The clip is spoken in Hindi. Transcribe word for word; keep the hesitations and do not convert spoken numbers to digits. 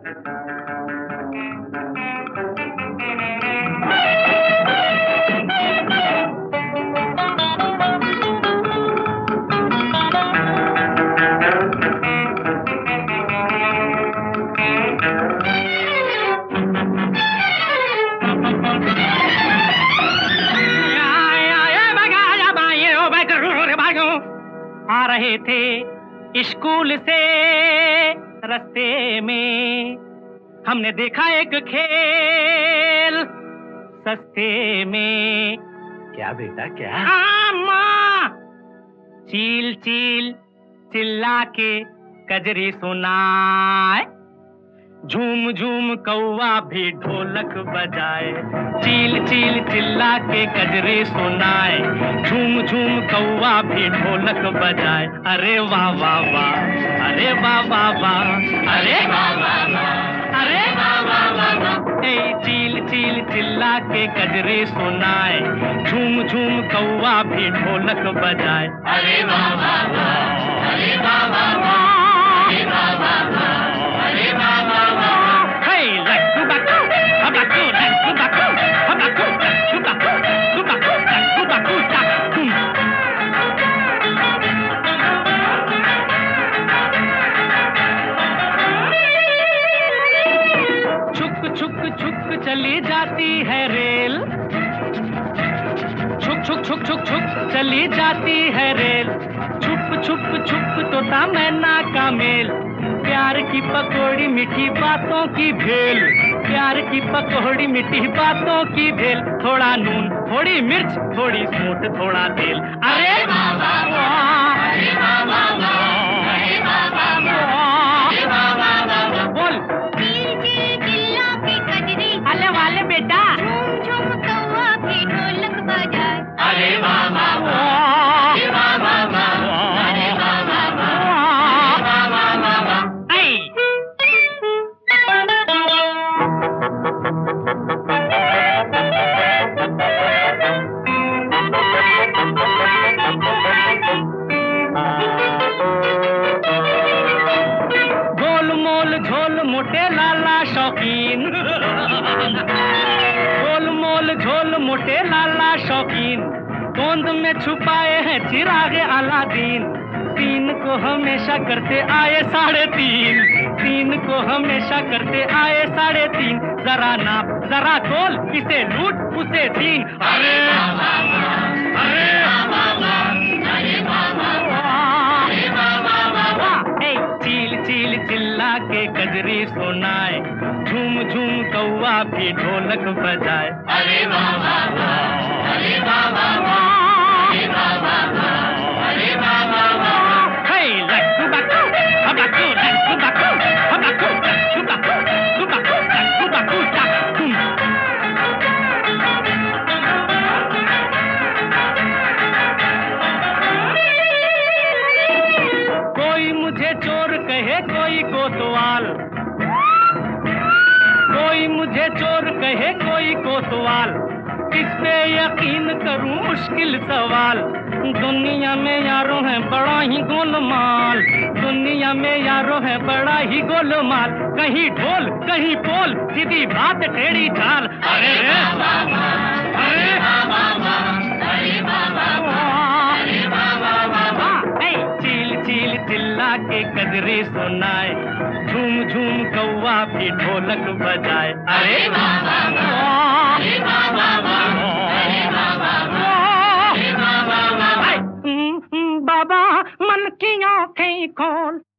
आ रहे थे स्कूल से रास्ते में, हमने देखा एक खेल सस्ते में। क्या बेटा क्या? माँ, चील चील चिल्ला के कजरी सुनाए, झूम झूम कौवा भी ढोलक बजाए। चील चील चिल्ला के कजरे सुनाए, झूम झूम कौवा भी ढोलक बजाए। अरे वाह वाह वाह, अरे वाह वाह वाह, अरे वाह वाह वाह, अरे वाह वाह वाह। ए चील चील चिल्ला के कजरे सुनाए, झूम झूम कौवा भी ढोलक बजाए। अरे वाह वाह वाह, अरे वाह वाह वाह, अरे वाह वाह वाह, अरे वाह वाह वाह। छुक छुक छुक चली जाती है रेल, छुक छुक छुक छुक छुक चली जाती है रेल। छुप छुप छुप तोता मैना का मेल, प्यार की पकौड़ी मीठी बातों की भेल। प्यार की पकौड़ी मीठी बातों की भेल, थोड़ा नून थोड़ी मिर्च थोड़ी सूंठ थोड़ा तेल। अरे वाह वाह वाह, अरे वाह वाह वाह, अरे वाह वाह वाह, अरे वाह वाह वाह। बोल चील चील चिल्ला के कजरी, अले वाले बेटा, झूम झूम कौवा भी ढोलक बजाए। अरे वाह वाह वाह, अरे वाह वाह वाह, अरे वाह वाह वाह, अरे वाह वाह वाह। झोल मोटे लाला शौकीन, गोल मोल झोल मोटे लाला शौकीन, गोंद में छुपाए हैं चिरागे अलादीन। तीन को हमेशा करते आए साढ़े तीन, तीन को हमेशा करते आए साढ़े तीन। जरा नाप जरा तोल, किसे लूट उसे छीन। अरे अरे चील चील चिल्ला के कजरी सुनाए, झूम झूम कौवा भी ढोलक बजाए। अरे वाह वाह वाह, अरे वाह वाह वाह, अरे वाह वाह वाह, अरे वाह वाह वाह। हे लक्कू बक्कू हबक्कू लक्कू बक्कू हबक्कू लक्कू बक्कू लक्कू बक्कू लक्कू बक्कू। कोई मुझे चोर कहे कोई कोतवाल, कोई मुझे चोर कहे कोई कोतवाल, किस पे यकीन करूं मुश्किल सवाल। दुनिया में यारों है बड़ा ही गोलमाल, दुनिया में यारों है बड़ा ही गोलमाल। कहीं ढोल कहीं पोल, सीधी बात टेढ़ी चाल। अरे रे अरे चील चील चिल्ला के कजरे सुनाए, झूम झूम कौवा भी ढोलक बजाए। अरे वाह वाह वाह, अरे वाह वाह वाह, अरे वाह वाह वाह, अरे वाह वाह वाह। बाबा मन की आंखें खोल।